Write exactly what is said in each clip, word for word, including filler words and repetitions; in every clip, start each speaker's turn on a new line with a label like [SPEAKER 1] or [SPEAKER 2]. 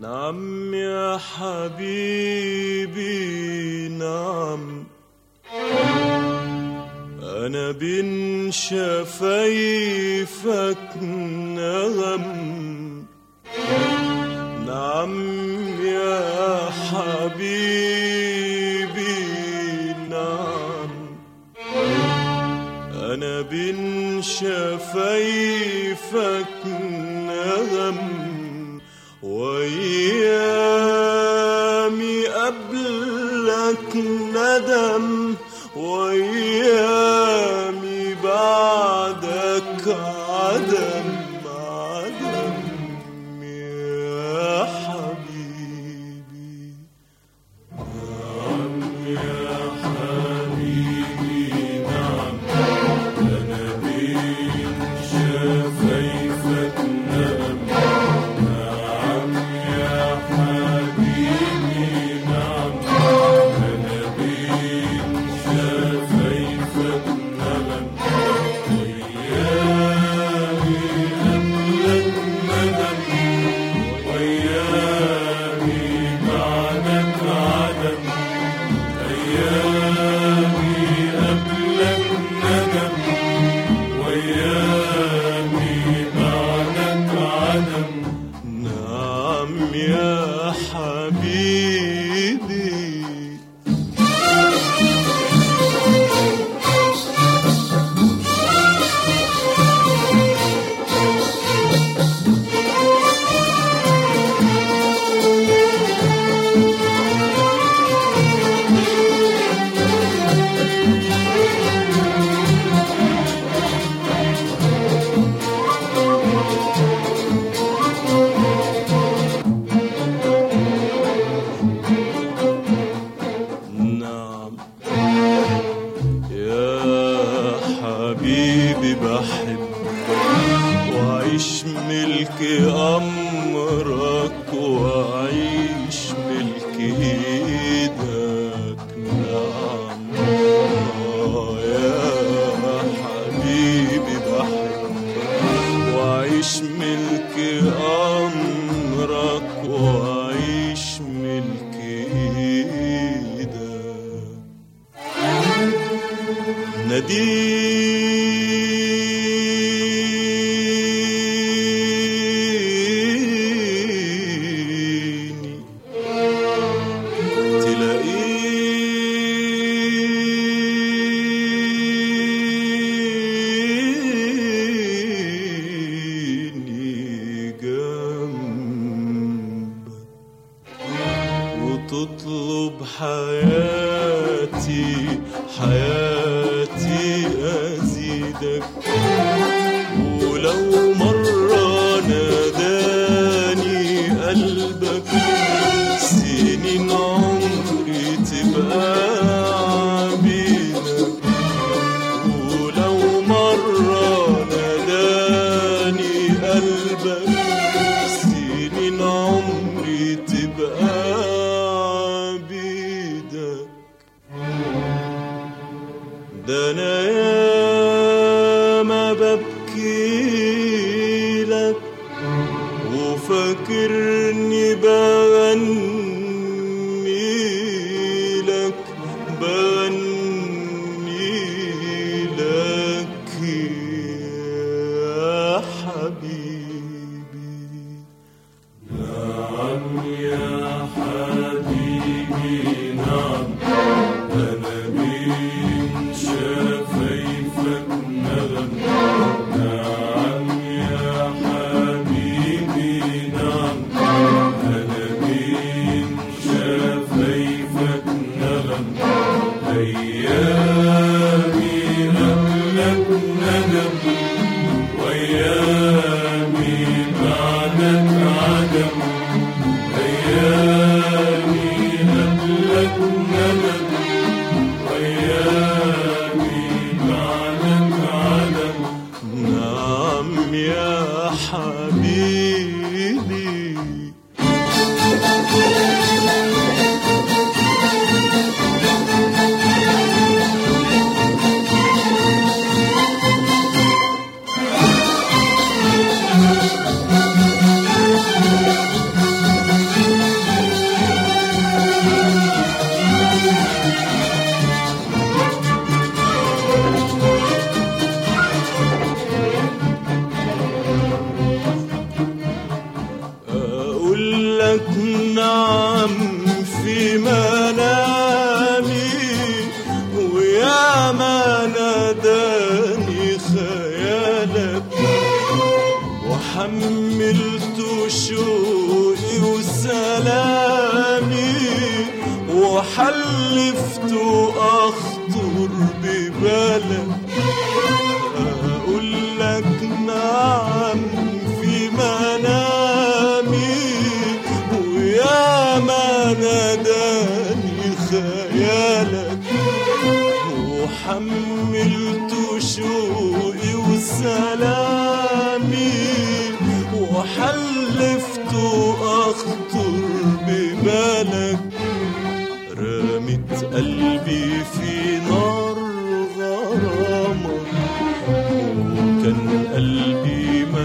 [SPEAKER 1] نعم يا حبيبي نعم، أنا بين شفايفك نغم. نعم يا حبيبي نعم، أنا بين شفايفك نغم. وأيامي قبلك ندم، وأيامي بعدك عدم عدم يا حبيبي. نعم يا حبيبي نعم، أنا بين شفايفك نغم. نعم يا حبيبي نعم، أنا بين شفايفك نغم. وأيامي قبلك ندم، وأيامي بعدك عدم. أيامي قبلك ندم، وأيامي بعدك عدم. نعم يا حبيبي. نعم يا حبيبي بحبك، وأعيش ملك أمرك، وأعيش ملك إيدك. نعم آه يا حبيبي بحبك، وأعيش ملك أمرك، وأعيش ملك إيدك. ناديني تلاقيني جنبك، وتطلب حياتي حياتي أزيدك. ولو مرة ناداني قلبك، سنين عمري تبقى عبيدك. ولو مرة ناداني قلبك، سنين عمري تبقى عبيدك. ده أنا ياما ببكي لك، وفاكرني بغني لك بغني لك يا حبيبي. نعم يا حبيبي نعم، أنا بين شفايفك نغم. نعم يا حبيبي نعم، أنا بين شفايفك نغم. أيامي قبلك ندم، وأيامي بعدك عدم. أيامي قبلك ندم، وأيامي بعدك عدم. نعم يا حبيبي. لك نعم في منامي، ويا ما ناداني خيالك، وحملت شوقي وسلامي، وحلفت أخطر ببالك. أقول لك نعم في منامي، ويا ما ناداني خيالك، وحملت شوقي وسلامي، وحلفت أخطر ببالك. رميت قلبي في نار غرامك، وكان قلبي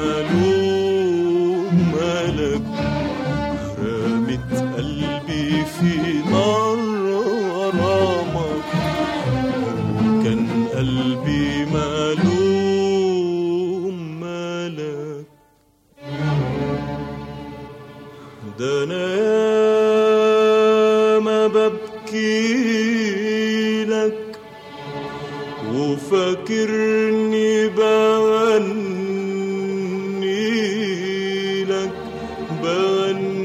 [SPEAKER 1] ماله مالك. رميت قلبي في نار غرامك، وكان قلبي ماله مالك. ده أنا ياما ببكي لك، وفاكرني بغني لك بغني